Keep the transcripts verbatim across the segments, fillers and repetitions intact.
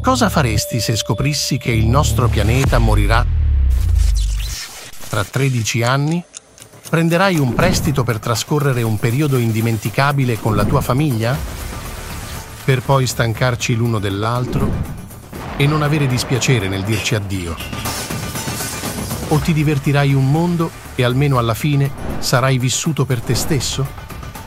Cosa faresti se scoprissi che il nostro pianeta morirà tra tredici anni? Prenderai un prestito per trascorrere un periodo indimenticabile con la tua famiglia? Per poi stancarci l'uno dell'altro e non avere dispiacere nel dirci addio? O ti divertirai un mondo e almeno alla fine sarai vissuto per te stesso?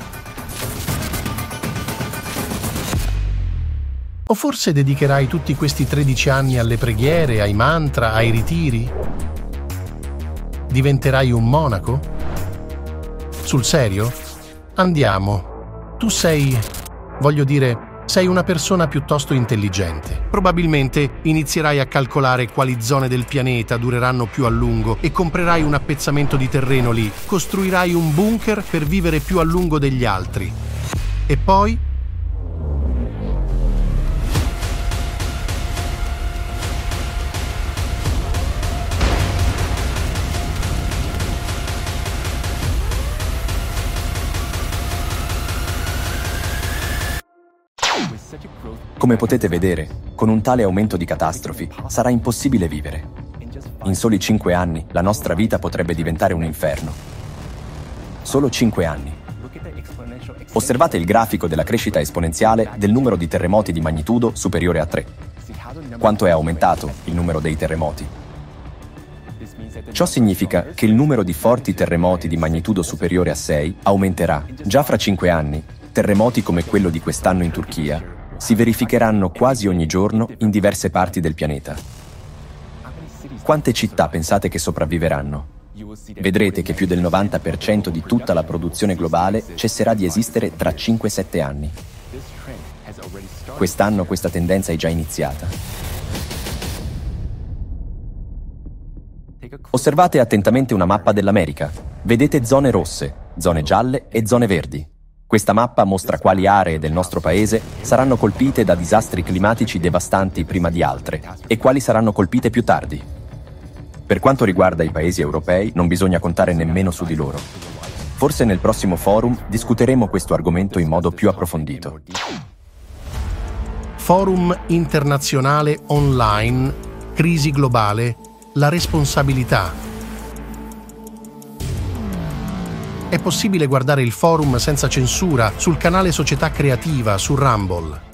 O forse dedicherai tutti questi tredici anni alle preghiere, ai mantra, ai ritiri? Diventerai un monaco? Sul serio? Andiamo. Tu sei, voglio dire, sei una persona piuttosto intelligente. Probabilmente inizierai a calcolare quali zone del pianeta dureranno più a lungo e comprerai un appezzamento di terreno lì. Costruirai un bunker per vivere più a lungo degli altri. E poi? Come potete vedere, con un tale aumento di catastrofi sarà impossibile vivere. In soli cinque anni la nostra vita potrebbe diventare un inferno. Solo cinque anni. Osservate il grafico della crescita esponenziale del numero di terremoti di magnitudo superiore a tre. Quanto è aumentato il numero dei terremoti? Ciò significa che il numero di forti terremoti di magnitudo superiore a sei aumenterà. Già fra cinque anni, terremoti come quello di quest'anno in Turchia si verificheranno quasi ogni giorno in diverse parti del pianeta. Quante città pensate che sopravviveranno? Vedrete che più del novanta per cento di tutta la produzione globale cesserà di esistere tra cinque sette anni. Quest'anno questa tendenza è già iniziata. Osservate attentamente una mappa dell'America. Vedete zone rosse, zone gialle e zone verdi. Questa mappa mostra quali aree del nostro paese saranno colpite da disastri climatici devastanti prima di altre e quali saranno colpite più tardi. Per quanto riguarda i paesi europei, non bisogna contare nemmeno su di loro. Forse nel prossimo forum discuteremo questo argomento in modo più approfondito. Forum internazionale online, crisi globale, la responsabilità. È possibile guardare il forum senza censura sul canale Società Creativa su Rumble.